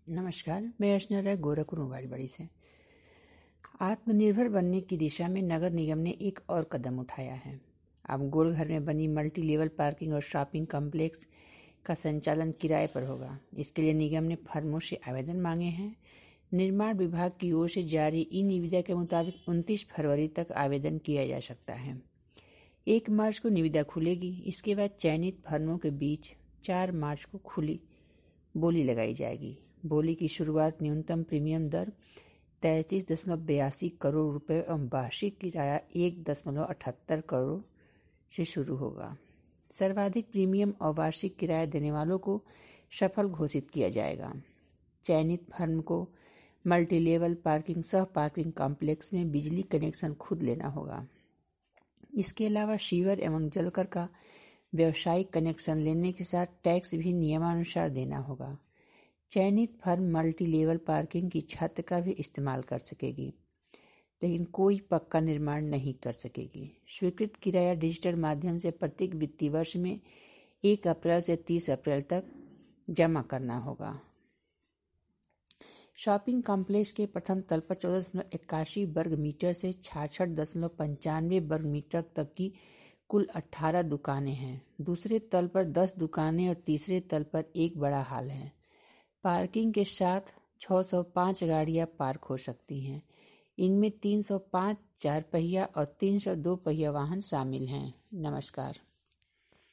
नमस्कार, मैं अर्चना राय गोरखपुर मोबाइल से। आत्मनिर्भर बनने की दिशा में नगर निगम ने एक और कदम उठाया है। अब गोलघर में बनी मल्टी लेवल पार्किंग और शॉपिंग कॉम्प्लेक्स का संचालन किराए पर होगा। इसके लिए निगम ने फर्मों से आवेदन मांगे हैं। निर्माण विभाग की ओर से जारी ई निविदा के मुताबिक 29 फरवरी तक आवेदन किया जा सकता है। 1 मार्च को निविदा खुलेगी। इसके बाद चयनित फर्मों के बीच 4 मार्च को खुली बोली लगाई जाएगी। बोली की शुरुआत न्यूनतम प्रीमियम दर 33.82 करोड़ रुपए और वार्षिक किराया 1.78 करोड़ से शुरू होगा। सर्वाधिक प्रीमियम और वार्षिक किराया देने वालों को सफल घोषित किया जाएगा। चयनित फर्म को मल्टी लेवल पार्किंग सह पार्किंग कॉम्प्लेक्स में बिजली कनेक्शन खुद लेना होगा। इसके अलावा सीवर एवं जलकर का व्यावसायिक कनेक्शन लेने के साथ टैक्स भी नियमानुसार देना होगा। चयनित फर्म मल्टी लेवल पार्किंग की छत का भी इस्तेमाल कर सकेगी, लेकिन कोई पक्का निर्माण नहीं कर सकेगी। स्वीकृत किराया डिजिटल माध्यम से प्रत्येक वित्तीय वर्ष में 1 अप्रैल से 30 अप्रैल तक जमा करना होगा। शॉपिंग कॉम्प्लेक्स के प्रथम तल पर 14.81 वर्ग मीटर से 66.95 वर्ग मीटर तक की कुल 18 दुकानें हैं। दूसरे तल पर 10 दुकानें और तीसरे तल पर एक बड़ा हॉल है। पार्किंग के साथ 605 गाड़ियां पार्क हो सकती हैं। इनमें 305 4 पहिया और 302 पहिया वाहन शामिल हैं। नमस्कार।